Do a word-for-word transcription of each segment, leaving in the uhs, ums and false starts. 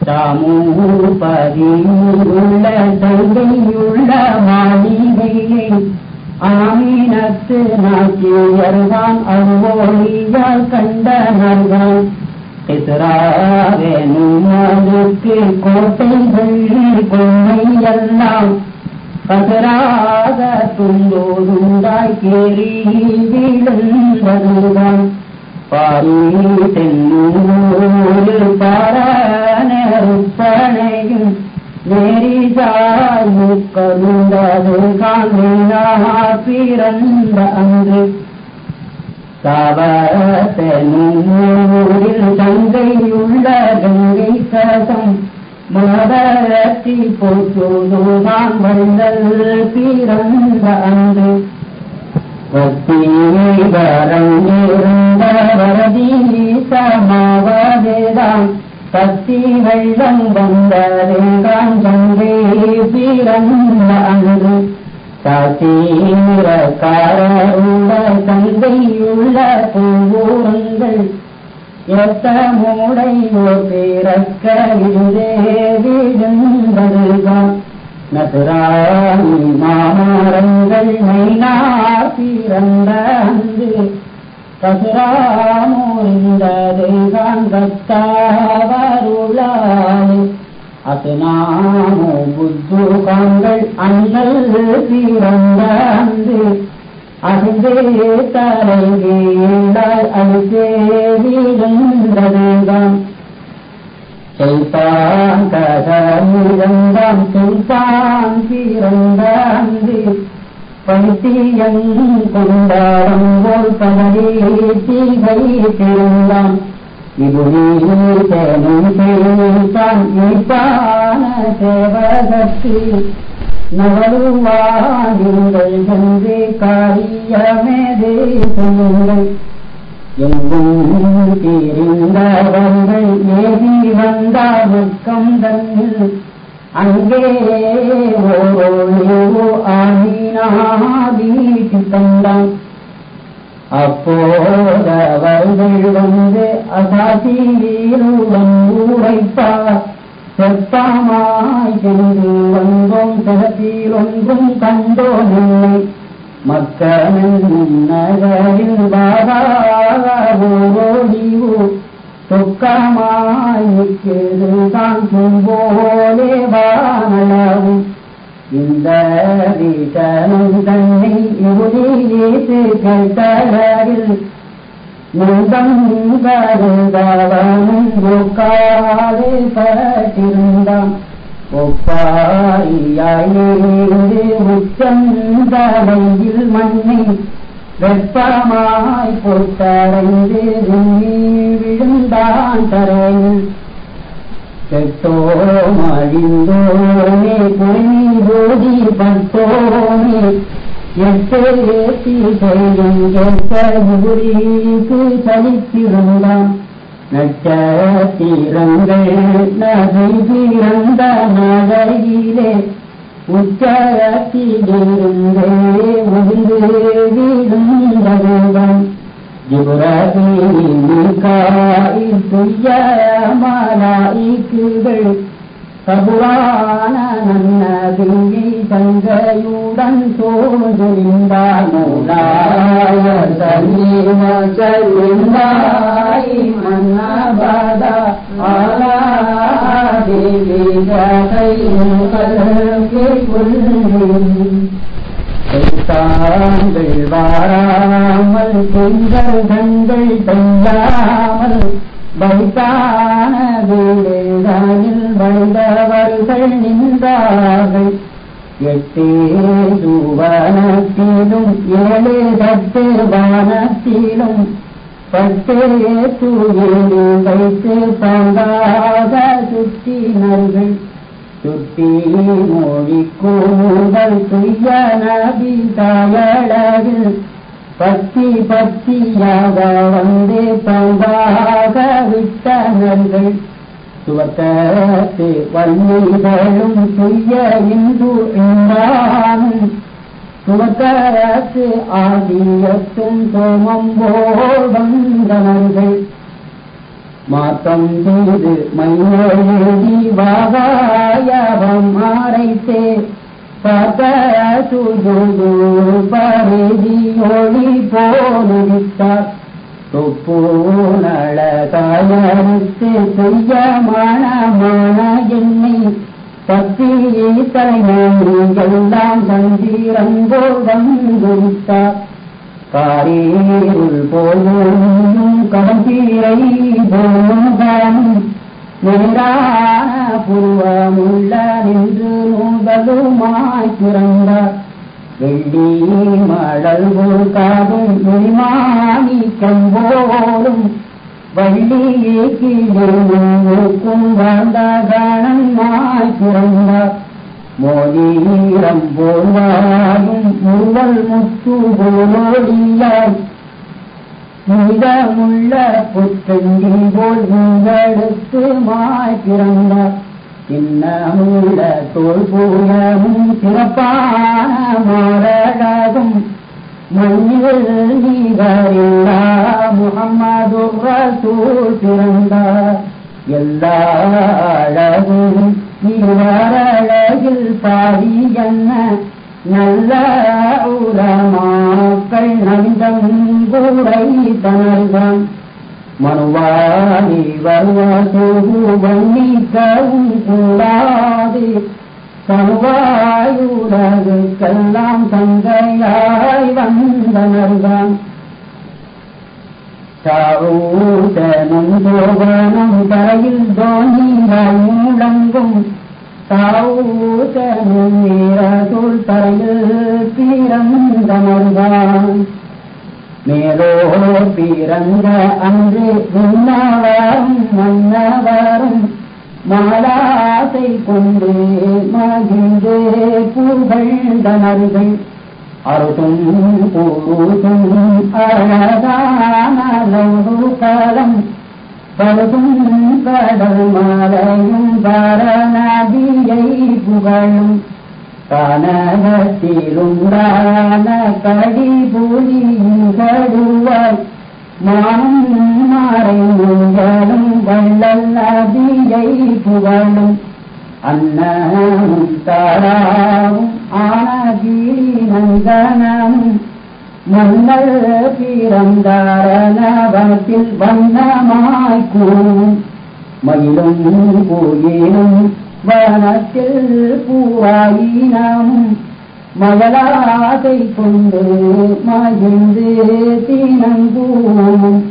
தாமூபதியுள்ள தங்கையுள்ள மாளிகையை ஆமீனத்து நாச்சியர்தான் அவ்வொழியால் கண்டனர்தான். இஸ்ராவேனும் அதுக்கு கோட்டைகள் கொள்ளையெல்லாம் கதிராக துண்டோதுண்டாய் கேறி விழுந்ததுதான். பாரி தென்னூரில் பாரனருப்பனையும் நெறிசாய் முக்கருந்தது காண்பினா பிறந்த அன்று. சாவத்தனூரில் தங்கையுள்ள கங்கை கசம் மதரத்தி போற்றுதான் வந்தல் பிறந்த அன்று. வத்திவரங்கிருந்த வரதீசமாவதேதான் கத்தி வெள்ளம் வந்ததெங்கான் சங்கை பிறந்த அன்று. சாத்தீரக்காரருள்ள தங்கையுள்ள பூரங்கள் எத்த மூடையோர் பிறக்க இருந்தே விழுந்ததுதான். நசுராணி மாமரங்கள் நைனார் பிறந்த அன்று கசுராமோரிந்ததுதான் கத்தாவருளாது. அசுனாமோ புத்துகாங்கள் அண்ணல் பிறந்த அன்று அசுந்தே தலைகீழாய் அழுத்தே விழுந்ததுதான். செய்தான் கதமிழந்தான் செய்தான் பிறந்த அன்று பைத்தியம் கொண்டாடம் போல் பதவி தீகை பிறந்தான். இபுரீசனும் செய்தான் ஈப்பான சேவகத்து நவருவாயுங்கள் சென்று காரியமேதே செய்யுங்கள். எங்கும் தீர்ந்தவர்கள் ஏறி வந்தார் வெட்கம் தன்னில் அங்கே ஓரோ ஆமீனா வீட்டு தந்தான். அப்போதவர்கள் வந்து அசாசீருடன் உரைப்பார். செப்பமாய் சென்று வந்தோம் சிறப்பில் ஒன்றும் கண்டோமில்லை. மக்களும் நகரில் வாராவோடிவோ சொக்கமாய் நிற்குதுதான் போலே வானளவும். இந்த வீட்டனும் தன்னை இறுதியேற்று கேட்டளவில் நந்தம் கருதவனும் ஒக்காலே பட்டிருந்தான். ஒப்பாரியாயிருந்து உச்சந்தலையில் மண்ணை வெப்பமாய் பொட்டடைந்து விழுந்தான் தரையில். கெட்டோம் அழிந்தோமே பொறுமி போதி பட்டோமே எட்டு ஏற்றி செய்யும் கேட்க குருக்கு சலித்திருந்தான். நட்சத்திரங்கள் நகை பிறந்த நகையிலே உச்சத்திலிருந்தே உந்து விழுந்ததுதான். ஜிப்ரீல் துய்ய மலாயிக்குகள் சபுரான நன்னபியை தங்கையுடன் தோன்றிருந்தார். மூலாய சலீம சலிந்தாய் மன்னபதா ஆலா தேவி ஜகையும் கல்கி குல்லின். தாங்கள் வாராமல் பெண்கள் தங்கள் பெய்யாமல் வைத்தான வீடுகளில் வந்தவர்கள் நின்றார்கள். எட்டே சுவனத்திலும் ஏழு தட்டு வானத்திலும் பட்டே துயிலில் வைத்து பங்காக சுற்றினர்கள். சுட்டி மொழி கூடல் துய்ய நபி தாயளவில் பத்தி பத்தியாக வந்து பங்காக விட்டனர்கள். சுவத்தத்து வன்னிகளும் துய்ய இந்து என்றானும் சுவத்தத்து ஆதியத்தும் சோமம் போல் வந்தனர்கள். மாற்றம் செய்து மையெழுதி வாகாயவம் ஆரைத்தே பார்த்த சுஜுது பரிதி ஒளி போலித்தார் தொப்பூனள தாயறுத்து செய்ய மனமான என்னை பத்தி தலைமையெல்லாம் சந்திரங்கோள் வந்துவிட்டார் காரீருள் போலும் கடம்பீரை போலும் நேரான புருவமுள்ள நின்று நூதலுமாய் பிறந்தார் வெள்ளி மழல் போல் காதும் வெளிமாணிக்கம் போலும் வள்ளியை கீழுக்கும் வாழ்ந்த கணமாய் பிறந்தார் மோதீரம் போல்வாயும் முருவல் முத்து போலோடியாய் மீதமுள்ள புத்தங்கி போல் உங்களுக்கு மாய் பிறந்தார் சின்னமுள்ள தோல் பூயமும் சிறப்பான மாரழகும் மண்ணில் நீகரில்லா முஹம்மது ரசூல் பிறந்தார் எல்லா அழகும் நீவரழகில் பாடி என்ன நல்ல உலமாக்கள் நந்தங்கூரை தனர்தான் மனுவாணி வருவதோகு வன்னிக்கவும் கூடாது சமுவாயுலகுக்கெல்லாம் தங்கையாய் வந்தனர்தான் தாவூதனும் சோபனும் தரையில் தோணிகள் முழங்கும் தாவூதனும் வீரசூழ் தரையில் பிறந்தனர்தான் மேலோ பிறந்த அன்று விண்ணவரும் மன்னவரும் மாலாசை கொண்டு மகிழ்ந்து புகழ்ந்தனர்கள் அருதும் கூறுதும் அழகான லோகம் பருதும் கடல் மாலையும் பரநதியை புகழும் கானகத்திலுண்டான கடிபுலியும் கடுவாய் மானும் மறைமுகளும் வள்ளல் நதியை புகழும் அன்னமும் தாராவும் ஆனகிரி நந்தனமும் மன்னல் பிறந்தாரனவத்தில் வண்ணமாய் கூறும் மயிலும் கோயிலும் வனத்தில் பூவாயினமும் மயலாசை கொண்டு மகிழ்ந்து தினங்கூறும்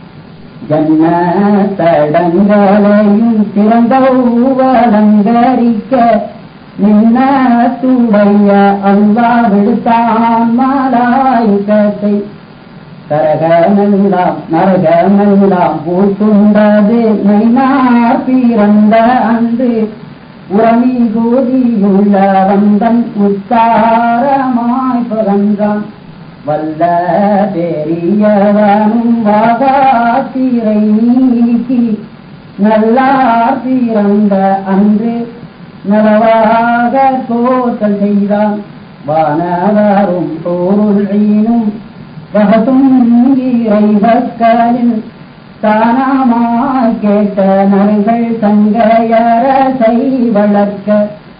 ஜன்னதடங்களையும் சிறந்தவலங்கரிக்க நின்னத்துடைய அல்லாஹ் விடுத்தான் மலாயிகத்தை கரகமெல்லாம் நரகமெல்லாம் பூத்துண்டது நைனார் பிறந்த அன்று உரமி கூதியுள்ள வந்தன் உத்தாரமாய் பகன்றான் வல்ல பெரியவனும் வாகாத்திரை நீக்கி நல்லார் பிறந்த அன்று நலவாக தோற்றல் செய்தான் வானவரும் தோருள்ளும் வகத்தும் இறைவர்களில் தானமாய் கேட்ட நர்கள் சங்கையரசை வளர்க்க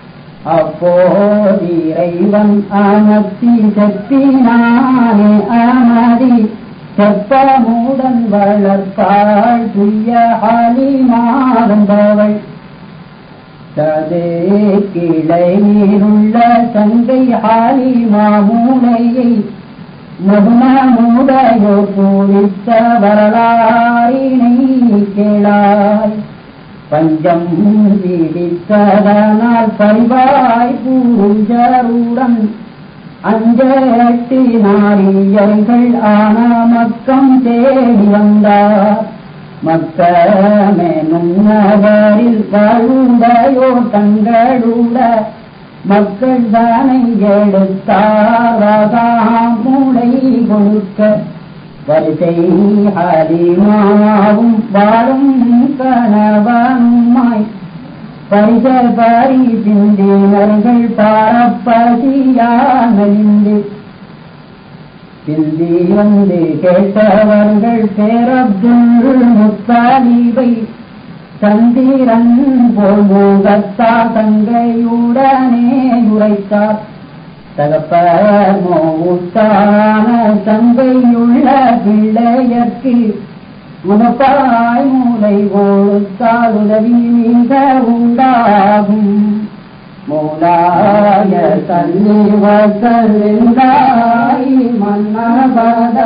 அப்போதிறைவன் அமர்த்தி செப்பினானே அமதி செப்பமுடன் வளர்ப்பாள் துய்ய ஆலிமாறந்தவள் ததே கிளை நீருள்ள சங்கை ஆலிமாமூலையை மகுனமுடையோர் பூரித்த வரலாறினை கேளாய் பஞ்சம் பீடித்ததனால் பரிவாய் பூஜருடன் அஞ்சட்டி நாரியர்கள் ஆன மக்கம் தேடி வந்தார் மக்கமெனும் நகரில் வாழ்ந்தையோர் தங்களுட மக்கள் தானை எடுத்தார் மூளை கொடுக்க வரிசை ஹலிமாவும் வாழும் கணவனுமாய் பரிச பரி சிந்தி, நர்கள் பாரப்பதியானலிந்து பிந்தி வந்து கேட்டவர்கள் பேரப்துல் முத்தாலிபை சந்திரன் போல் முகத்தா தங்கையுடனே உரைத்தார். தகப்பர் மோத்தான தங்கையுள்ள பிள்ளையற்கு உனப்பாய் மூளை கொடுத்தால் உதவி மிக உண்டாகும். மூலாய தள்ளி வசந்தாய் மன்னபத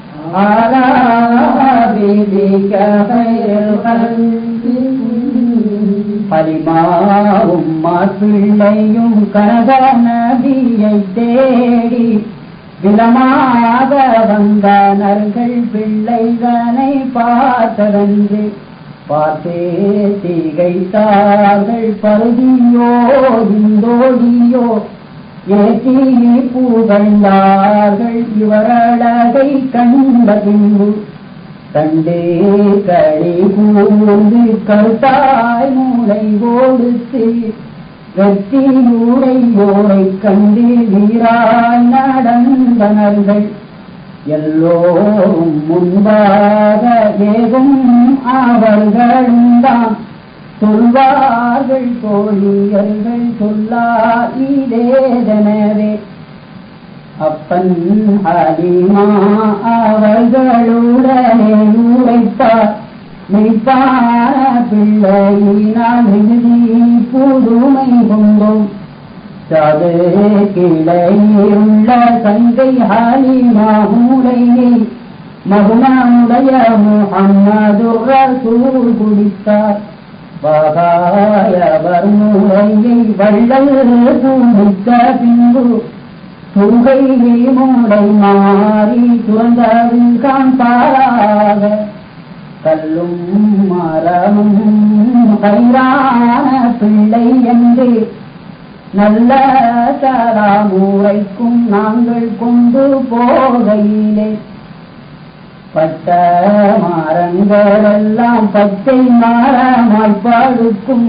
பரிமாவும் மாப்பிள்ளையும் கனக நதியை தேடி விலமாக வந்தனர்கள் பிள்ளைதனை பார்த்ததன்று பார்த்தே திகைத்தார்கள். பருதியோ இந்தோடியோ ஏற்றி புகழ்ந்தார்கள். இவரழகை கண்ட பின்பு கண்டே களி கூர்ந்து கருத்தாய் மூளை கொடுத்து வெற்றியுடையோரை கண்டு வீராய் நடந்தனர்கள். எல்லோரும் முன்பாக ஏகும் அவர்களும்தான் சொல்வார்கள் தோழியர்கள் சொல்லா இதேதனவே. அப்பன் ஹலீமா அவர்களுடனே உரைத்தார். மெய்ப்பான பிள்ளையினால் மிகுதி புதுமை கொண்டோம். சாது கிளையுள்ள சங்கை ஹலீமா மூலையை மகுமானுடைய முஹம்மது ரசூல் குடித்தார். வாகாயவர் மூலையை வள்ளல் குடித்த பின்பு துகையை மூளை மாறி துறந்தது காண்பாராக. கல்லும் மரமும் கைரான பிள்ளை என்று நல்ல சராமுறைக்கும் நாங்கள் கொண்டு போகையிலே பட்ட மரங்களெல்லாம் பச்சை மரமாய் பழுக்கும்.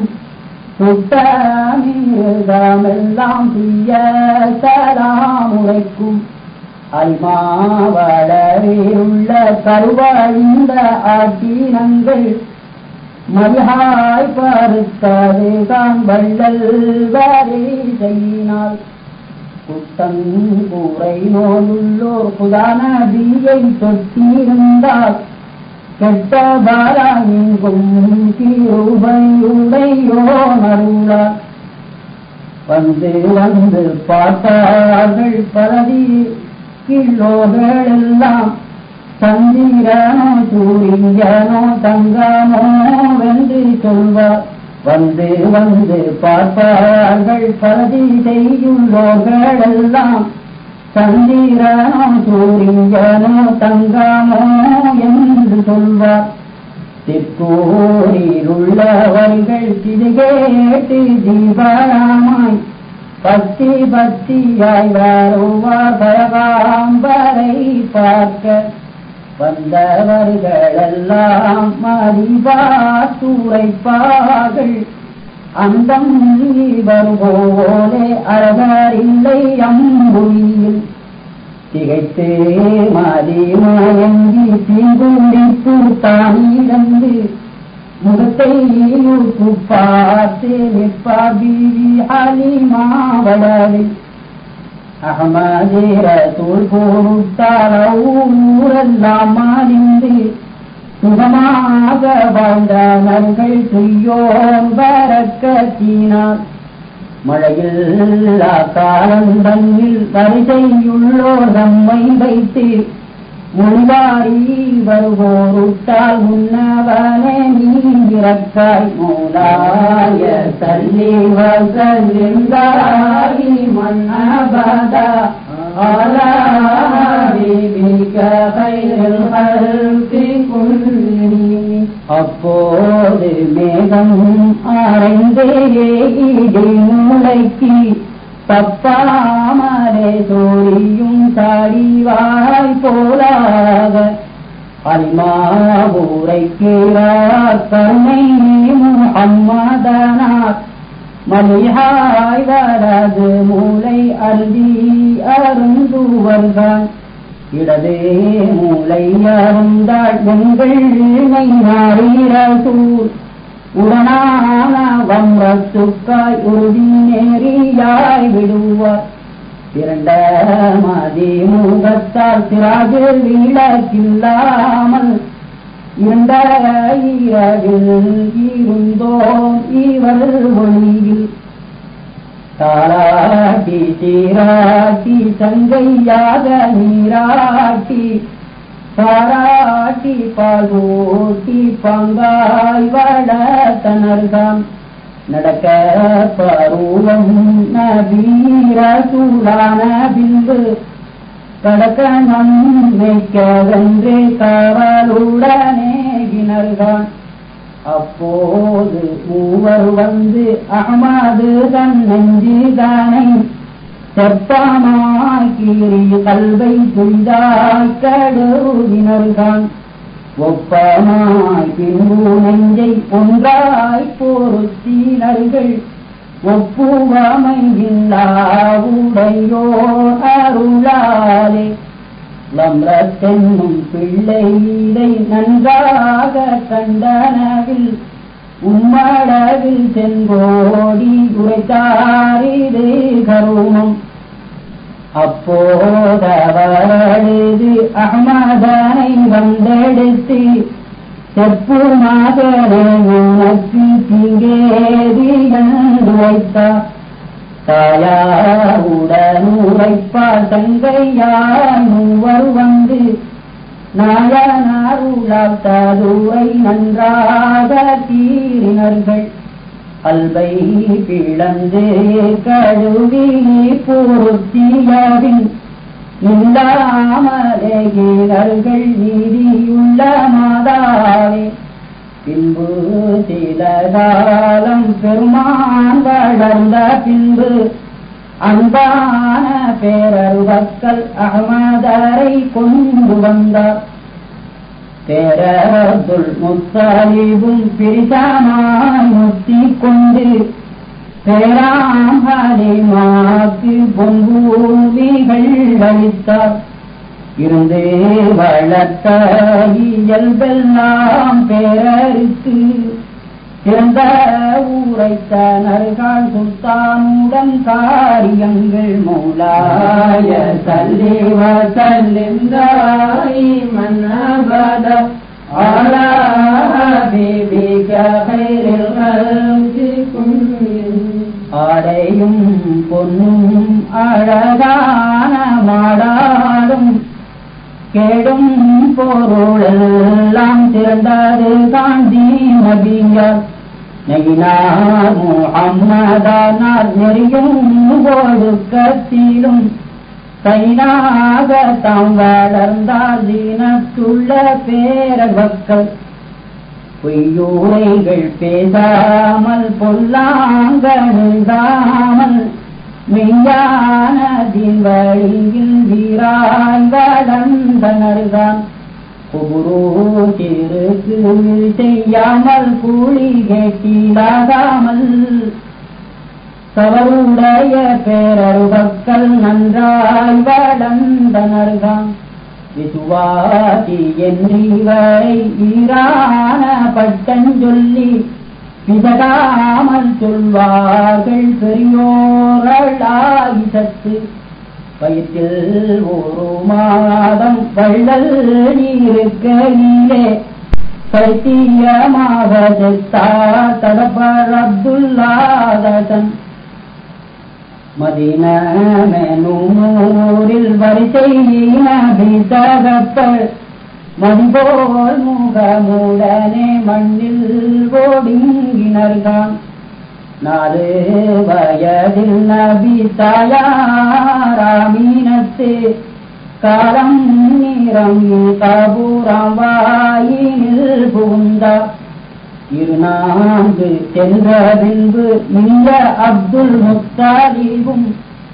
சுட்டமிருதமெல்லாம் தீய சராமுறைக்கும். அல்மாவளவிலுள்ள கருவழிந்த ஆட்டினங்கள் மதியாய் பருத்தது தான் வள்ளல் வரிசையினால். குட்டங்கூரை நோயுள்ளோர் புதானதியை தொட்டிருந்தால் கெட்ட பாராயெங்கும் கிருபையுடையோ நருளார். வந்து வந்து பார்த்தார்கள் பரதி கில்லோகளெல்லாம். சந்திரனோ சூரியனோ தங்கமோ வென்று சொல்வார். வந்து வந்து பார்ப்பார்கள் பரதி செய்யுள்ளோர்களெல்லாம். சந்திரனோ சூரியனோ தங்கமோ என்று சொல்வார். திருக்கூரிலுள்ளவர்கள் இது கேட்டு தீபராமாய் பக்தி பக்தியாய் வருவார். பரகாம்பரை பார்க்க வந்தவர்களெல்லாம் மதிவாத்துரைப்பார்கள். அந்தம் வருவோலே அழகரில்லை அம்புயில். திகைத்து மதிமயங்கி தீங்குடிப்பு தானிடந்து முகத்தை பார்த்து நிற்பார் பீவி ஹலீமாவளவில். அகமதே ரசூல் பொருட்டால் ஊரெல்லாம் மாறிந்து சுகமாக வாழ்ந்தனர்கள் துய்யோன் வரக்கத்தினார். மழையில்லா காலம் தன்னில் வரிசையுள்ளோர் நம்மை வைத்து முன்வாரி வருவோருட்டால் முன்னவனே நீங்கிறக்காய். மூலாய தள்ளி வசந்தாரி மன்னபதா அப்போது மேகம் அறைந்தே இடி மூளைக்கு தப்பாமலே சோழியும் தாடிவாய் போலாக. அல்மாவூரைக்கிறார் கருணை முஹம்மதனார். மலிஹாய் வரது மூளை அருந்தி அருந்துவர்கள். இடதே மூளை அருந்தாள் எங்கள் நெய்நாரீரசூர் உடனான வம்ரத்துக்காய் உறுதி நேரியாய் விடுவார். இரண்ட மதி முகத்தால் சிறாது விளக்கில்லாமல் இரண்ட இரவில் இருந்தோம் இவர் ஒளியில் தாராட்டி சீராட்டி சங்கையாக நீராட்டி பாராட்டி பாலூட்டி பங்காய் வளர்த்தனர்கான் நடக்க பருவம் நபீரசூலான பின்பு கடக்க நம்மைக்கவென்றே காவலுடனேகினர்கான். அப்போது மூவர் வந்து அகமது தன் நெஞ்சிதானை செப்பமாக்கீறி கல்வை துய்தாய் கடுவினர்கான். ஒப்பமாய் பின்பு நெஞ்சை ஒன்றாய் பொருத்தினர்கள் ஒப்புவமையில்லாவுடையோ அருளாலே லம்ரத்தென்னும் பிள்ளை இதை நன்றாக கண்டனவில் உம்மளவில் சென்றோடி உரைத்தாரிது கருமம். அப்போதவரது அகமதனை வந்தெடுத்து செப்பு மகனை உனக்கு தீங்கேதி என்று வைத்தார். தாயாருடன் உரைப்பார் தங்கையார் மூவர் வந்து நாயனாருளால் ததுரை நன்றாக தீரினர்கள். அல்வை பிளந்து கழுவி பொருத்தியவின் இல்லாமலேகினர்கள் நீதியுள்ள மாதாவே. பின்பு சில காலம் பெருமான் வளர்ந்த பின்பு அன்பான பேரருவக்கள் அகமதரை கொண்டு வந்தார். பேரதுல் முத்தலிபும் பிரிசமாய் முத்தி கொண்டு பேராம்பலிமாக்கு பொன்பூலிகள் அளித்தார். இருந்து வளர்த்த இயல்பெல்லாம் பேரருக்கு சிறந்த ஊரைத்தனர்கள் சுல்தானுடன் காரியங்கள் மூலாய சல்லி வசல்லிந்தாய் மன்னபத ஆலா ஹபீபிக கைரில் கல்கி குன்னின். ஆடையும் பொன்னும் அழகான மாடாடும் கேடும் பொருளெல்லாம் சிறந்தது காந்தி நபியார். நெகினார் முஹம்மதானார் நெறியும் ஒழுக்கத்திலும் கைனாக தாம் வளர்ந்தார் தீனத்துள்ள பேரவக்கள். பொய்யூரைகள் பேசாமல் பொல்லாங்கழுதாமல் மெய்யானதின் வழியில் வீராய் வளர்ந்தனர்தான். குபுரு சிறுக்கு செய்யாமல் கூலி கேட்டிலாகாமல் சவருடைய பேரருவக்கள் நன்றாய் வளர்ந்தனர்தான். விசுவாசி என்றிவரை ஈரான பட்டஞ்சொல்லி பிசகாமல் சொல்வார்கள் பெரியோர்களாய் சத்து. வயிற்றில் ஒரு மாதம் வள்ளல் நீருக்கையிலே பைத்தியமாக செத்தார் தடப்பர் அப்துல்லாதன். மதீனமெனுமூரில் வரிசை நபி தகப்பர் மதிபோல் முகமுடனே மண்ணில் ஓடிங்கினர்கான். நாலு வயதில் நபி தாயாராமீனத்து காலம் நீரம் கபூரம் வாயினில் புகுந்தார். இரு நான்கு சென்ற பின்பு இந்த அப்துல் முத்தாலிபும்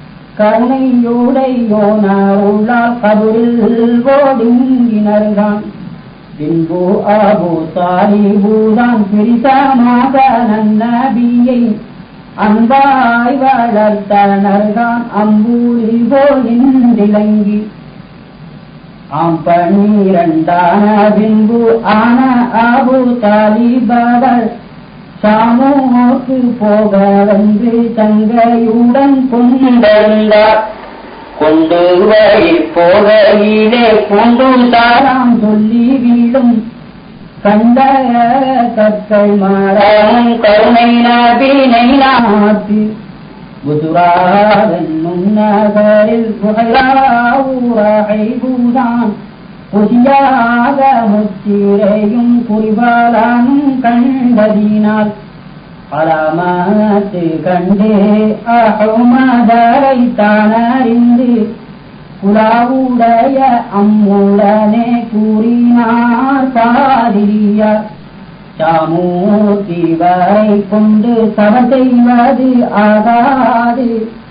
கருணையோடையோனாருள்ளால் கபூரில் ஓடிங்கினர்கான். பின்பு அபு தாலிபுதான் பிரிசமாக நன்னபியை அன்பாய் வளர்த்தனர்கான். அம்பூரி போல் நின்றிலங்கி ஆம் பனிரண்டான பின்பு ஆன அபூ தாலிபவர் ஷாமுக்கு போக வந்து தங்கையுடன் கொண்டிருந்தார். கொண்டு வழி போகையிலே கொண்டு தாராம் சொல்லி வீடும் கண்ட கற்கள் மாறாம் கருணை நபினை நாட்டு புதுராவென்னும் நகரில் புகையூராய்பூதான் புதியாக முத்திரையும் குறிபாலானும் கண்டதினால் அலாமத்து கண்டே அஹ்மதரை தானறிந்து குலாவுடைய அம்முடனே கூறினார் பாதிரியார். சாமூர்த்தி வரை கொண்டு சபை செய்வது ஆகாது,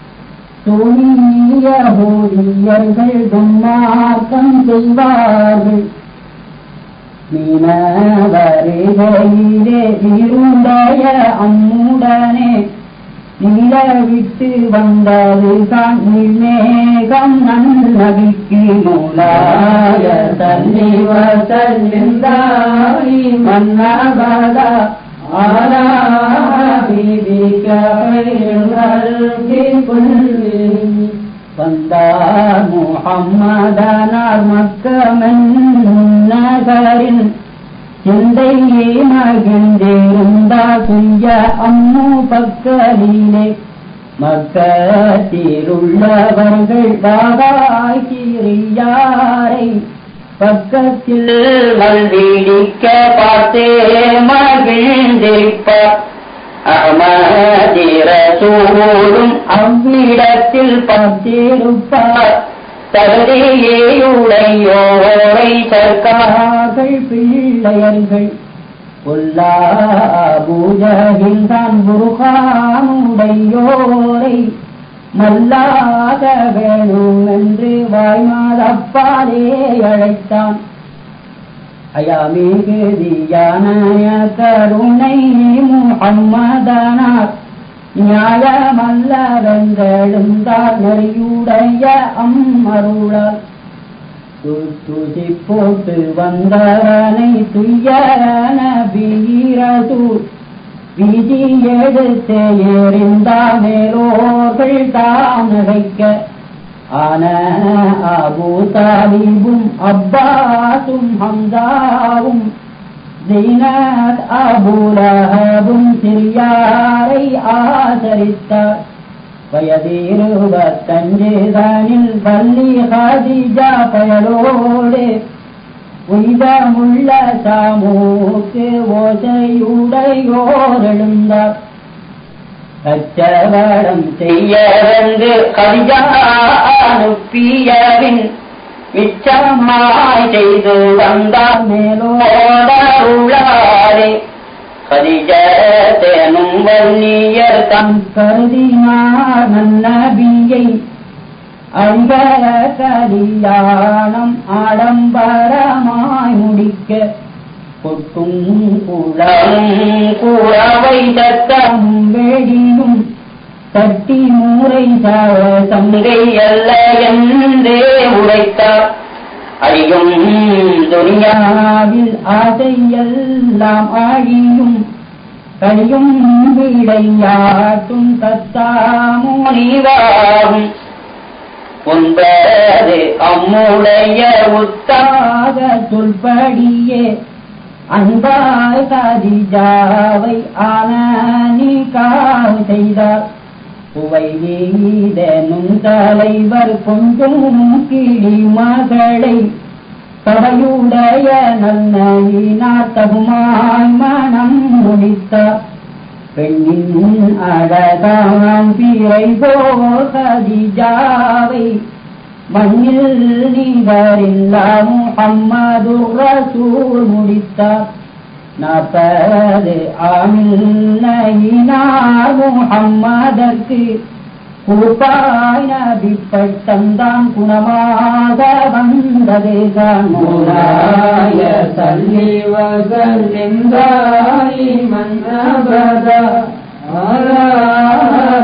சூனிய ஹூதியர்கள் துன்மார்க்கம் செய்வார்கள். மீனவருகையிலே இருடைய அம்முடனே நீல விட்டு வந்தது தான் மேகம் நன்னபிக்கு மூலாய தள்ளி வசந்தாரி மன்னபதா ஆலா வந்தார் முஹம்மதனார் மக்கமென் நகரில் சிந்தையே மகிழ்ந்திருந்தார் சுய அம்மு பக்கலிலே. மக்கத்திலுள்ளவர்கள் பாகாகிரியாரை பக்கத்தில் மல்விடிக்க பார்த்தே மகிழ்ந்திருப்பார். அஹ்மதிரசூலும் அவ்விடத்தில் பார்த்திருப்பார். தகுதியுடையோரை சர்க்கார்கள் பிள்ளையர்கள் கொல்லா பூஜகில் தான் புருகானுடையோரை மல்லாக வேணும் என்று வாய்மாதப்பாலே அழைத்தான். அயாமிகுதியான கருணை முஹம்மதனார் நியாயமல்லவென்றெழுந்தார் நெறியுடைய அம்மருளால். துதி போட்டு வந்தவனை துய்ய நபிரசூல் வீதி எடுத்து எறிந்தார். மேலோர்கள் தாம் நகைக்க ஆன அபூ தாலிபும் அப்பாசும் ஹம்சாவும் ஜீனத் அபூ லஹபும் சிறியாரை ஆதரித்தார். வயதிருபத்தஞ்சு தனில் பள்ளி ஹதீஜா பயலோடு உய்தமுள்ள சாமூக்கு ஓசையுடையோர் எழுந்தார். கச்சவடம் செய்யவென்று கதிஜா அனுப்பியவின் மிச்சமாய் செய்து வந்தார். மேலோடருளாரே கதிஜனும் வன்னியர் தம் கருதினார் நன்னபியை அங்க கல்யாணம் ஆடம்பரமாய் முடிக்க. கொட்டும் குளமும் கூறவை சத்தமும் வெடியும் தட்டி மூரை சங்கை அல்ல என்றே உரைத்தார். அழியும் துனியாவில் ஆசையெல்லாம் அழியும் கழியும் விளையாட்டும் தத்தாமுனிவாகும். ஒன்பது அம்முடைய உத்தாக சொல்படியே அன்பாய் கதிஜாவை ஆனனிகாவ் செய்தார். புவையீதனும் தலைவர் கொஞ்சம் கிளி மகளை சபையுடைய நல்லினார் தகுமாய் மனம் முடித்தார். பெண்ணின் அழகாம் பிறை போல் கதிஜாவை மண்ணில் நீவரில்லா முஹம்மது ரசூல் முடித்தார். நாற்பது ஆமில் நயினார் முஹம்மதற்கு குருப்பாய் நபி பட்டம்தான் குணமாக வந்தது தான். மூலாய சல்லி வஸல்லிம் தாயிமன் அபதா அலா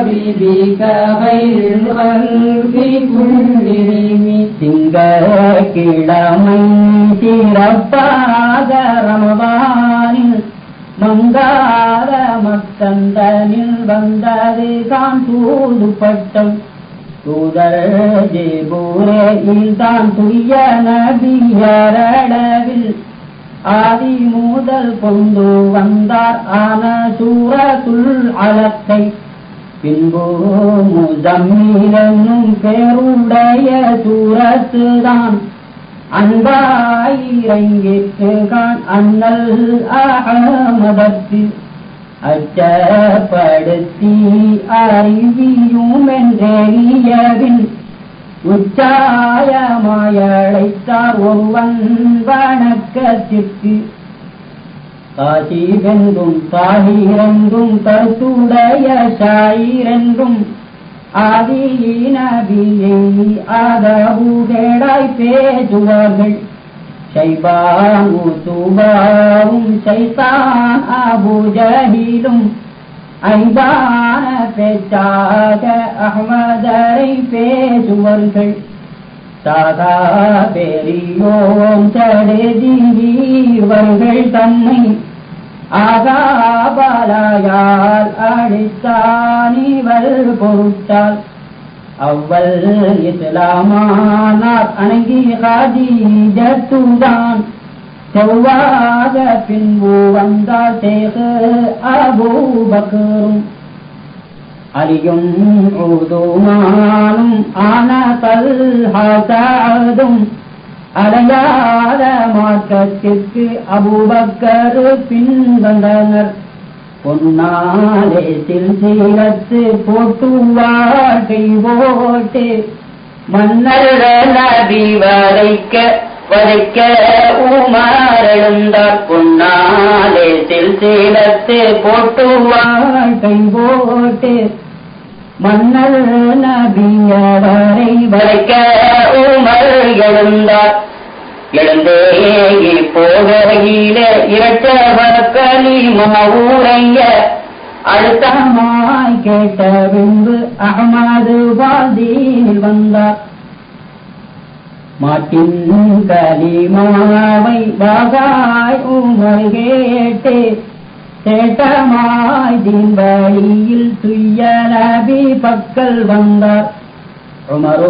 بك خير الخلق كلهم திங்கட்கிழமை சிறப்பாக ரமதானில் மங்காத மக்கந்தனில் வந்தது தான் தூது பட்டம் தூதர் ஜிப்ரீல் தான் துய்ய நபியரளவில் ஆதி முதல் கொண்டு வந்தார் ஆன சூரத்துல் அலக்கை பின்பு முஸம்மில் என்னும் பேருடைய சூரத்துதான் அன்பாயிரங்கிற்கான் அண்ணல் அஹமதற்கு அச்சப்படுத்தி அறிவியும் என்றெறியவின் உச்சாயமாயழைத்தார் ஒருவன் வணக்கத்திற்கு காசிவென்றும் தாஹிரென்றும் கருத்துடைய ஷாயிரென்றும் ஆதிநபியை ஆதபுகேடாய் பேசுவார்கள் ஷைபான் உத்துபாவும் ஷைத்தான் அபூஜஹிலும் ஐபான பேச்சாக அஹ்மதரை பேசுவார்கள் சாதா பெரியோம் சடேதீவர்கள் தன்னை ஆகாபலாயால் அடித்தானிவள் பொருட்டால் அவ்வள் இஸ்லாமானார் அணங்கி ஹதீஜத்துதான் செவ்வாக பின்பு வந்தார் சேகு அபூபக்கரும் அலியும் உதுமானும் ஆன தல்ஹாதும் அலையாத மார்க்கத்திற்கு அபூபக்கர் பின்வந்தனர் பொன்னாலே சில்சிலத்து போட்டு வாழ்க்கை ஓட்டு மன்னர்கள் நபி வரைக்க வரைக்க உமர் எழுந்தார் பொன்னாலே சில்சிலத்து போட்டு வாழ்க்கை ஓட்டு மன்னர் நபியவரை வரைக்க உமர் எழுந்தார் எழுந்தே போகையில இரட்டவர் கலிமா ஊரைய அழுத்தமாய் கேட்ட பின்பு அஹ்மது வாதியில் வந்தார் மாட்டின் கலிமாவை வாகாய் உமர் கேட்டு சேட்டமாய் தீன்வழியில் துய்ய நபி பக்கல் வந்தார் உமரோ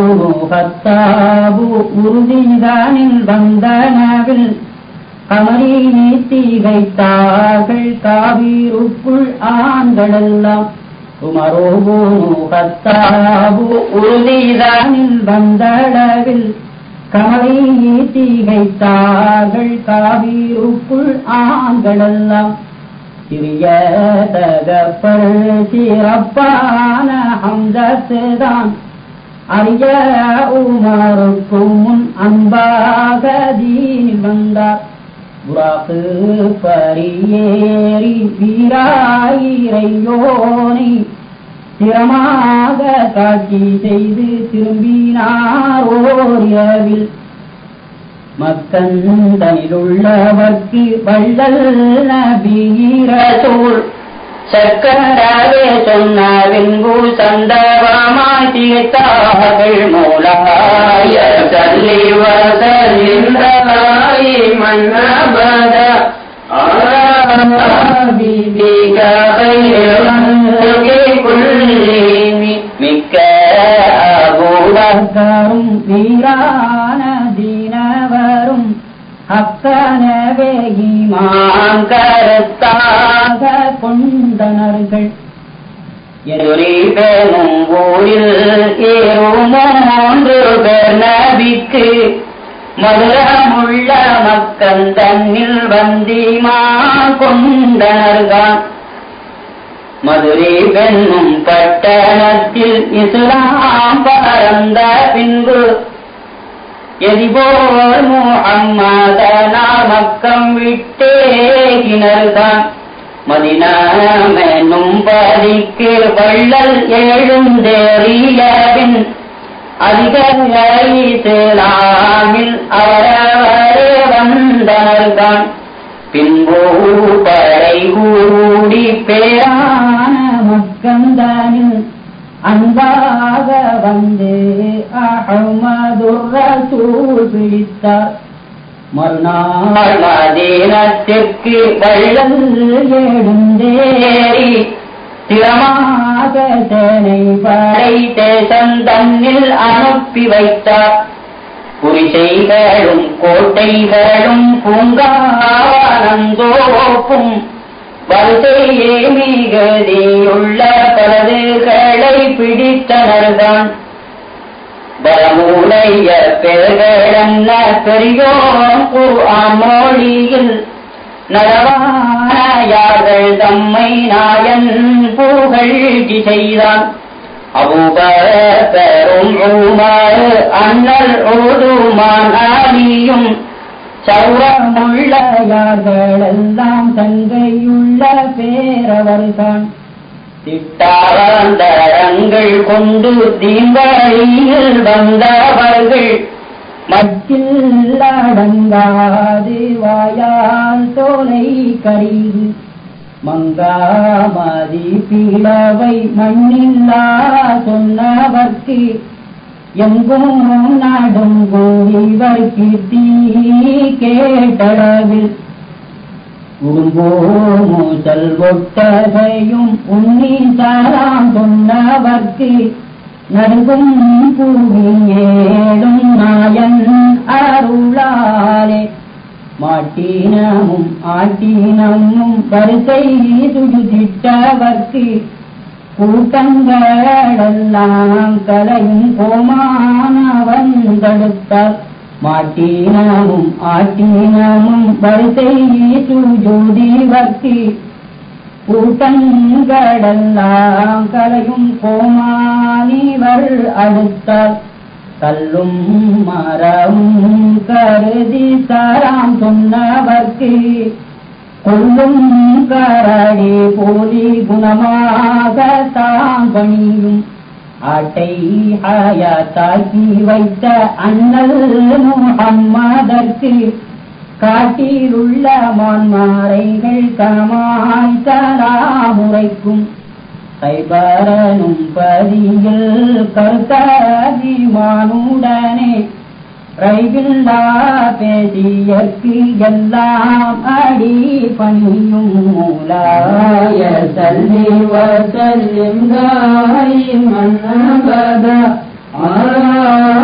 கத்தாபு உறுதிதானில் வந்தனவில் கமரி தீகைத்தார்கள் காவிருக்குள் ஆண்களெல்லாம் உமரோ கத்தாபு உறுதிதானில் வந்தளவில் கமரி தீகைத்தார்கள் காவிருக்குள் ஆண்களெல்லாம் சிறிய தகப்பல் சிறப்பான ஹம்சத்துதான் அறிய உமருக்கும் முன் அன்பாக தீனில் வந்தார் புராக்கு பரியேறி வீராயிரையோனை சிரமாக காட்சி செய்து திரும்பினார் ஓரியவில் மக்கந்தனிலுள்ளவர்க்கு வள்ளல் நபி ரசூல் சர்க்கராவே சொன்ன பின்பு சந்தவமாய் தீர்த்தார்கள் மூலாய சல்லி வசலிந்தாய் மன்னபத மிக்க அபூபக்கரும் வீரான தீனவரும் அக்கனவே ஈமான் கருத்தாக கொண்டனர்கள் எதிரிபெனும் ஊரில் ஏறுமூன்று பேர் நபிக்கு மதுரமுள்ள மக்கள் தன்னில் வந்திமா கொண்டனர்கள் மதுரை பெண்ணும் பட்டணத்தில் இஸ்லாம் பரந்த பின்பு எதிபோல் முஹம்மதனா மக்கம் விட்டேகினர்தான் மதினாமெனும் பதிக்கு வள்ளல் எழுந்தேறியபின் அதிகாரி இஸ்லாமில் அவரவரே வந்தனர்தான் பின்பு படை கூடி பேரான மக்கந்தானில் அன்பாக வந்து அஹ்மதுர் ரசூல் பிடித்தார். மறுநாள் மதீனத்திற்கு வெள்ளம் எழுந்தேறி திறமாக சேனை படை தேசம் தன்னில் அனுப்பி வைத்தார். குறிசைகளும் கோட்டைகளும் பூங்காவனந்தோப்பும் வரிசையே மிகுதியுள்ள பலதுகளை பிடித்தனர்தான். பலமுடைய பெருகளென்ன பெரியோர் குர்ஆன் மொழியில் நலவானார்கள் தம்மை நாயன் புகழ்ச்சி செய்தான். அபூபக்கரும் உமர் அண்ணல் உதுமான் அலியும் சௌரமுள்ள யார்களெல்லாம் தங்கையுள்ள பேரவர்தான். திட்டாவந்தரங்கள் கொண்டு தீம்பழியில் வந்தவர்கள் மற்றில் அடங்காது வாயால் தோலை கரிது மங்காமதி பிளவை மண்ணில்லா சொன்னவர்க்கு எங்கும் நடுங்கும் இவர்க்கு தீ கேட்டளவில் உடும்போ மூசல் ஒட்டகையும் உன்னி சாராம் சொன்னவர்க்கு நடுங்கும் புவியேடும் நாயன் அருளாலே மாட்டினமும் ஆட்டினமும் வரிசை சுடுதிட்டவர்க்கு கூட்டங்களெல்லாம் கலையும் கோமானவன் தடுத்தார். மாட்டினமும் ஆட்டினமும் வரிசை சுஜோதிவர்க்கு கூட்டங்களெல்லாம் கலையும் கோமானிவர் அடுத்தார். கல்லும் மரமும் கருதி சாராம் சொன்னவர்க்கு கொல்லும் கரடி போலி குணமாக தான் பணியும் ஆட்டை ஹயாத்தாக்கி வைத்த அண்ணல் முஹம்மதற்கு காட்டிலுள்ள மான்மாரைகள் கமாய் சலாமுரைக்கும். கைபரனும் பதியில் கருத்தபிமானுடனே ரைவில்லா பேசியற்கு எல்லாம் அடி பணியும். மூலாய சல்லி வசல்லிம் தாயிமன் அபதா அலா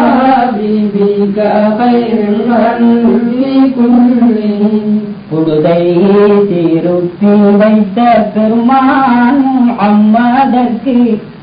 ஹபீபிக கைரில் கல்வி குல்லிஹிம். புடுதை திருப்பி வைத்த பெருமான் முஹம்மதற்கு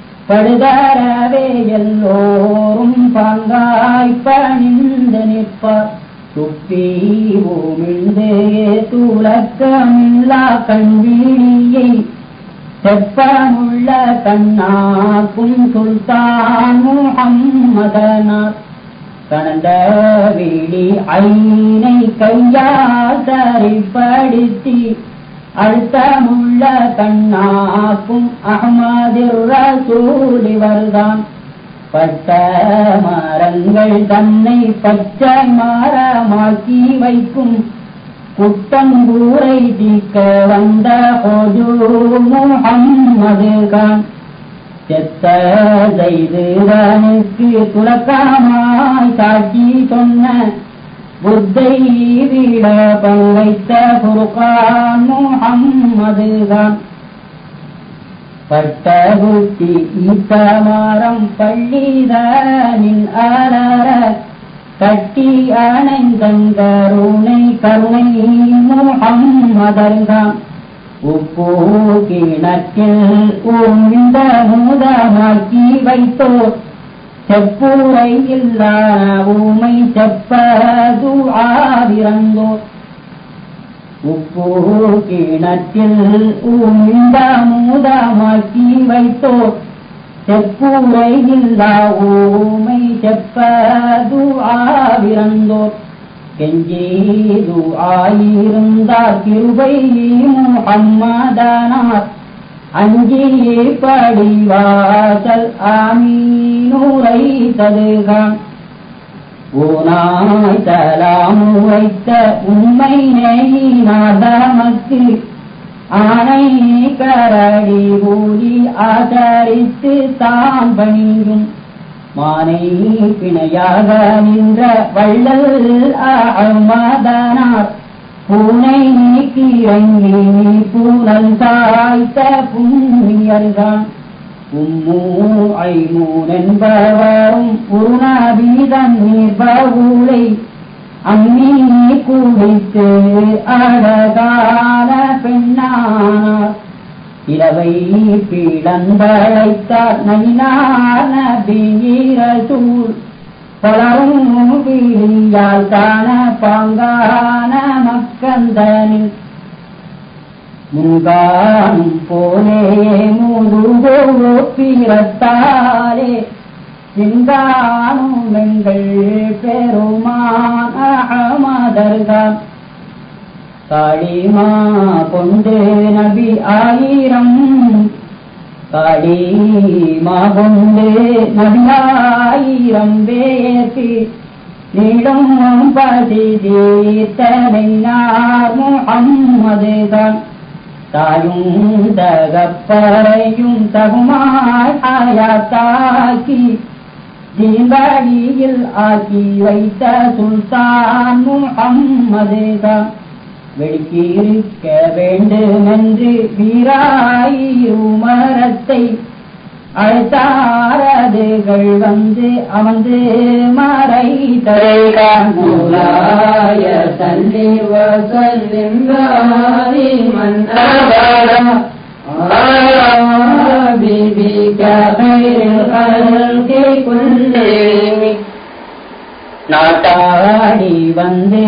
படுதரவே எல்லோரும் பாங்காய் பணிந்து நிற்பார். துப்பி ஊமிழ்ந்து துலக்கமில்லா கண்விழியை செப்பமுள்ள கண்ணாக்கும் சுல்தான் முஹம்மதனார். கணந்த விழி ஐனை கையால் சரிப்படுத்தி அழுத்தமுள்ள கண்ணாக்கும் அஹ்மதிர் ரசூல் இவர்தான். பட்ட மரங்கள் தன்னை பச்சை மரமாக்கி வைக்கும் குட்டங்கூரை தீக்க வந்த ஹுஜூர் முஹம்மதுகான். செத்த செய்துவனுக்கு துலக்கமாய் சாட்சி சொன்ன புத்தை விட பங்கைத்த ஃபுர்கான் முஹம்மதுதான். பட்ட புத்தி ஈத்தமாரம் பள்ளிதனில் அலர கட்டி அணைந்தங்கருணை கருணை முஹம்மதர்தான். உப்பு கிணற்றில் உமிழ்ந்த மூதமாக்கி வைத்தோர் செப்புரை இல்லாத ஊமை செப்பது ஆவிரந்தோர். உப்பு கிணற்றில் உமிழ்ந்த மூதமாக்கி வைத்தோர் செப்புரை இல்லா ஊமை செப்பது ஆவிரந்தோர். கெஞ்சீது ஆயிருந்தார் கிருபை முஹம்மதனார். அஞ்சி படிவாசல் ஆமீனுரை ததுகான். ஊனாய் தலாமு வைத்த உண்மை நெய்நாதமக்கு ஆனை கரடி ஊழி ஆதரித்து தாம் பணியும் மானை பிணையாக நின்ற வள்ளல் அகமதனார் பூனை நீக்கிறங்கி பூனல் சாய்த்த புண்ணியர்தான் உம்மூ ஐமூன் என்பவரும் உருணாபீதம் நீர்பவுளை அம்மி குளித்து அழகான பெண்ணானார் இரவை பீடந்தழைத்தார் நயினார் நபிரசூல் பலரும் விழியால் காண பாங்கான மக்கந்தனில் முன்காணும் போலே முழுகோ பிறத்தாலே சிங்கானும் எங்கள் பெருமான் அகமதர்தான் காளிமா கொண்டு நபி ஆயிரம் காளிமா கொண்டு நபி ஆயிரம் வேசி நீடும் பதி தீர்த்தனைனார் முஹம்மதுதான் தாயும் தகப்பரையும் தகுமாய் ஆயாத்தாக்கி தீன்வழியில் ஆக்கி வைத்த சுல்தான் முஹம்மதுதான் வெடிக்கிருக்க வேண்டுமென்று வீராயுமரத்தை அழைத்தாரதுகள் வந்து அமர்ந்து மறை தரைகாய சல்லி வசல்லிம் மன் நாட்டாடி வந்தே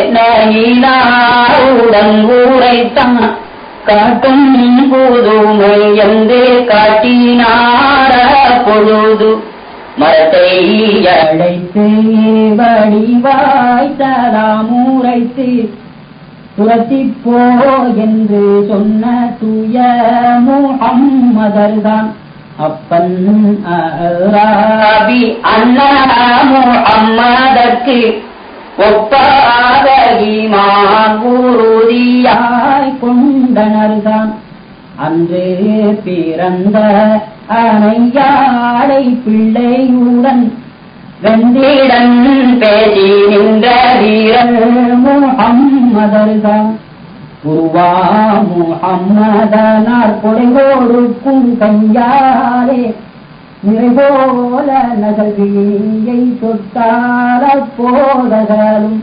நயினாருடன் ஊரைத்தான் காட்டும் புதுமை என்று காட்டினார பொழுது மரத்தை அழைத்து வடிவாய்த்தலாம் ஊரைத்து துரத்திப்போ என்று சொன்ன தூய முஹம்மதர்தான் அப்பன் அராபி அண்ணா முஹம்மதற்கு ஒப்பாக ஈமான் உறுதியாய் கொண்டனர்தான் அன்று பிறந்த அணையாளை பிள்ளையுடன் வெந்திடன் பேசி நின்ற வீரன் முஹம்மதர்தான் உருவா முஹம்மதனார் கொடை கொடுக்கும் கையாலே நிறைபோல நகர்வியை தொட்டார போதகலும்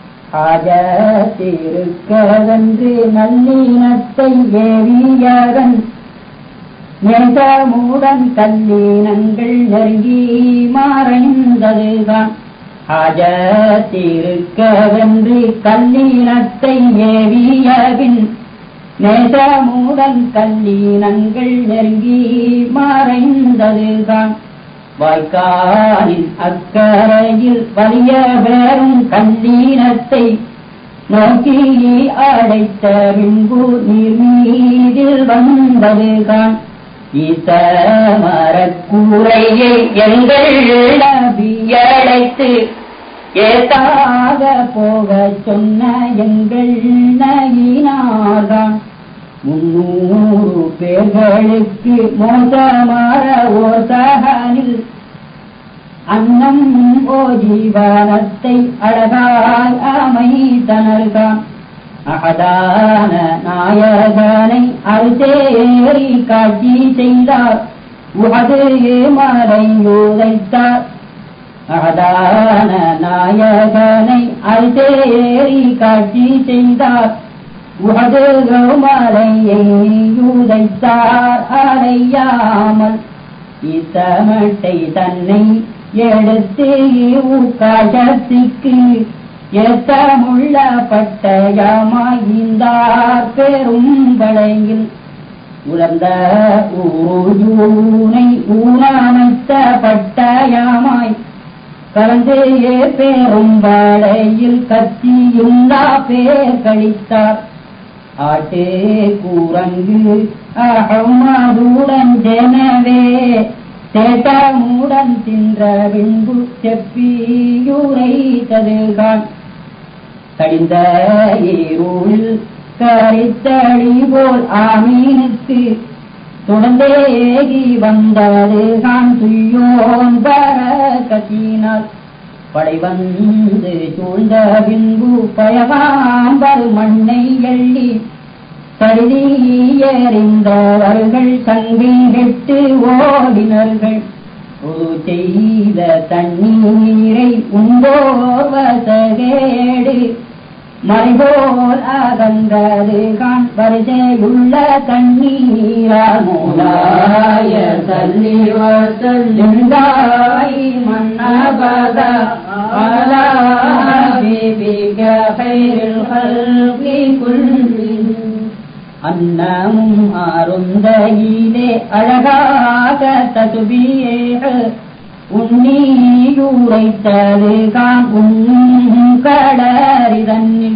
ஆஜத்திருக்கதென்று நல்லினத்தை ஏவியதன் நேசமுடன் கல்லீனங்கள் நெருங்கி மறைந்ததுதான் ஆஜத்திருக்கதென்று கல்லீனத்தை ஏவியபின் நேசமுடன் கல்லீனங்கள் நெருங்கி மறைந்ததுதான் வாய்க்காலின் அக்கரையில் வலிய வேறும் கல்லீனத்தை நோக்கி அழைத்த பின்பு நீர் மீதில் வந்ததுதான் ஈசமரக்கூரையை எங்கள் நபியழைத்து ஏதாக போக சொன்ன எங்கள் நயினார்தான் முன்னூறு பேர்களுக்கு மோசமாற ஓசகனில் அன்னம் ஓ ஜீவனத்தை அழகாய் அமைத்தனர்தான் அகதான நாயகனை அறுதேறி காட்சி செய்தார் உஹது மறையுதைத்தார் அகதான நாயகனை அறுதேறி காட்சி செய்தார் உஹது மலையை யுதைத்தார் அடையாமல் இசமட்டை தன்னை எடுத்து ஊக்காசத்துக்கு ஏத்தமுள்ள பட்டயமாய்ந்தார் பெரும் படையில் உலர்ந்த ஊனை ஊனமைத்த பட்டயமாய் கலந்து பெரும் படையில் கத்தியுள்ளா பேர் கழித்தார் ஆட்டே கூரங்கு அகமதுடன் ஜனவே சேட்டமுடன் தின்ற வின்பு செப்பியுரைத்ததுகான் கடிந்த ஈருள் கரித்தளி போல் ஆமீனுக்கு தொடர்ந்தேகி வந்தது கான் துய்யோன் பரக்கத்தினால் படை வந்து சூழ்ந்த பின்பு பயமாம்பர் மண்ணை எள்ளி தருதி எறிந்தவர்கள் சங்கில் கெட்டு ஓடினர்கள் ஒரு செய்த தண்ணீரை உண்டோர் வசகேடு மறைபோல் அகன்றது கான் வரிசையுள்ள தண்ணீரால் மூலாய சல்லி வசல்லாய் மன்னபத அலா பிபிக கைரில் கல்வி குல்லின் அன்னமும் அருந்தையிலே அழகாக ததுபியே உன்னீயுரைத்தது கான் உண்ணும் கடறிதன்னில்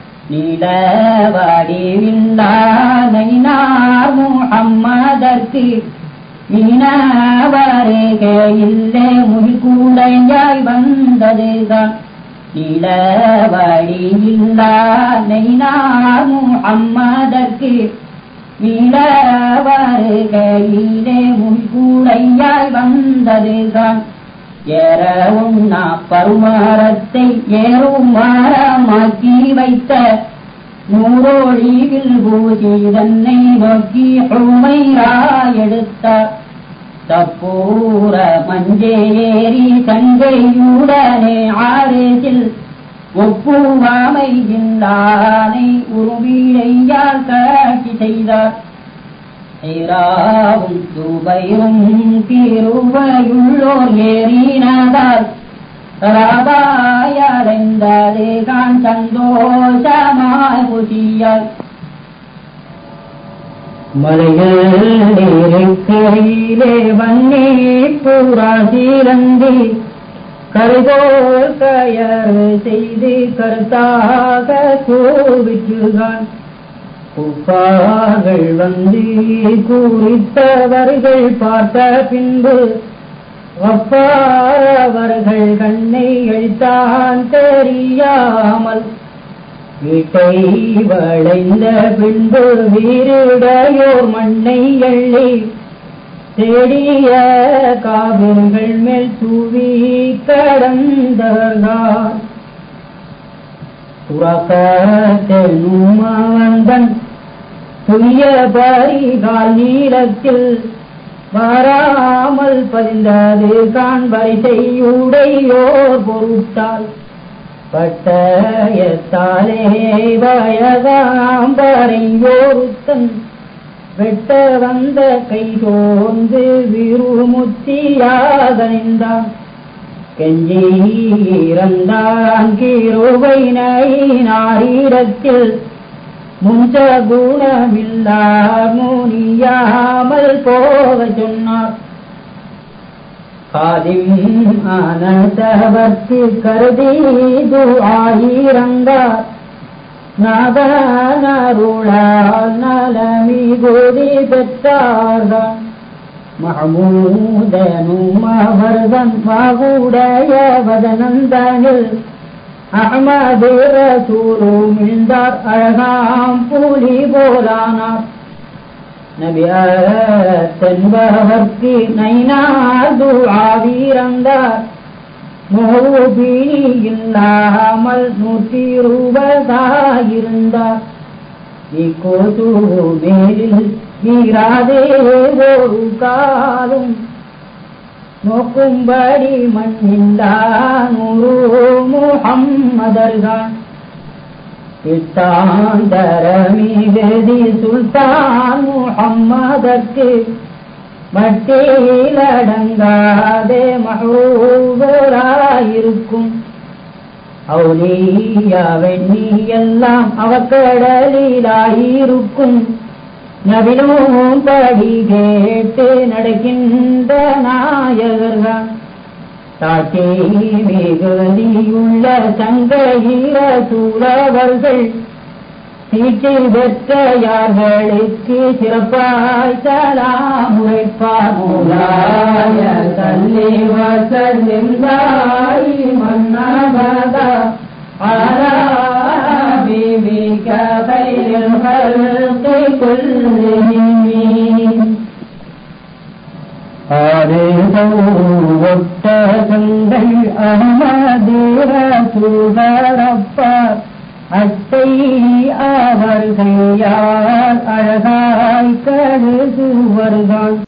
நீலவடிவில்லாதைனார் முஹம்மதற்கு மீனவருகையில்லே முழிக்கூடையாய் வந்ததுதான் நீலவடிவில்லாதைனார் முஹம்மதற்கு மீளவருகையிலே முன்கூடையாய் வந்ததுதான் ஏறவும் நா பருமரத்தை ஏறும் மரமாக்கி வைத்த நூறொழிவில் பூசி தன்னை நோக்கி உமையாயெடுத்தார் தப்பூர மஞ்சேரி சங்கையுடனே ஆரேசில் ஒப்புவாமை இல்லானை உருவிழையால் காட்சி செய்தார் ஐராவும் துபைரும் கிருபையுள்ளோர் ஏறினதால் ராபாயடைந்தது கான் சந்தோஷமாய் புதியால் மலைகளிலே வன்னி பூரா சீரந்தி கருதோர் கயறு செய்து கருத்தாக கூவிற்றுகான் குப்பார்கள் வந்து கூறித்தவர்கள் பார்த்த பின்பு ஒப்பாரவர்கள் கண்ணை அழித்தான் தெரியாமல் வீட்டை வளைந்த பின்பு வீருடையோர் மண்ணை எள்ளி தேடிய காவிர்கள் மேல் தூவி கடந்தவர்கள் துறக்கத்தெனுமவந்தன் துய்ய பரிகால் நீளத்தில் வராமல் பதிந்தது கான் வரிசையுடையோர் பொருட்டால் பட்டயத்தாலே வயதாம்பரையோருத்தன் வெட்ட வந்த கை சோர்ந்து விருமுத்தியாக நின்றான் கெஞ்சி இறந்தான் கிருபை நாரிடத்தில் முஞ்ச குணமில்லார் முனியாமல் போக சொன்னார் காதிம் அனதவர்க்கு கருதி துஆயிரந்தார் நாதனருளால் நலமிகுதி பெற்றார்கள் மஹமூதனும் அவர்தன் வாகுடைய வதனந்தனில் அஹ்மது ரசூலும் இருந்தார் அழகாம் புலி போலானார் நபியன்பவர்க்கு நைனார் துஆவிரந்தார் நோபினி இல்லாமல் நூற்றி இருபதாயிருந்தார் இக்கோது மேலில் நீராதே ஒரு காலும் நோக்கும்படி மண்ணில்லா நூறு முஹம்மதர்தான் இத்தாந்தரமிகதி சுல்தான் முஹம்மதற்கு மட்டிலடங்காதே மஹ்ரூபராயிருக்கும் அவுலியாவெண்ணி எல்லாம் அவக்கடலிலாயிருக்கும் நபிலும் படி கேட்டு நடக்கின்ற நாயகர்கள் தாக்கே மிகுதியுள்ள சங்கையில சூழவர்கள் சீட்டை பெற்ற யார்களுக்கு சிறப்பாய் சலாம் உரைப்பார் மூலாய சல்லி வசல்லில்லாஹி மன்னபத அலா بخير الخلق كلهم ஒட்டகங்கள் அஹமது ரசூலரப்பார் அத்தை அவர்கள் யார் அழகாய் கருதுவர்கள்